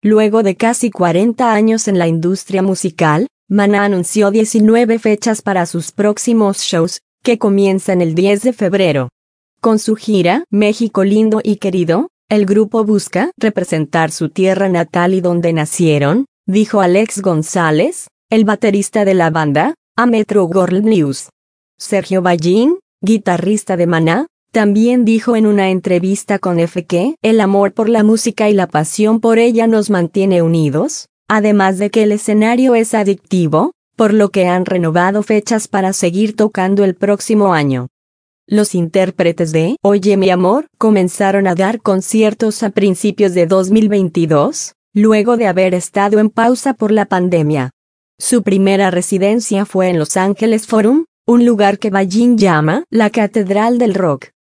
Luego de casi 40 años en la industria musical, Maná anunció 19 fechas para sus próximos shows, que comienzan el 10 de febrero. Con su gira México lindo y querido, el grupo busca representar su tierra natal y donde nacieron, dijo Alex González, el baterista de la banda, a Metro World News. Sergio Ballín, guitarrista de Maná, también dijo en una entrevista con F que el amor por la música y la pasión por ella nos mantiene unidos, además de que el escenario es adictivo, por lo que han renovado fechas para seguir tocando el próximo año. Los intérpretes de Oye mi amor comenzaron a dar conciertos a principios de 2022, luego de haber estado en pausa por la pandemia. Su primera residencia fue en Los Ángeles Forum, un lugar que Ballín llama la Catedral del Rock.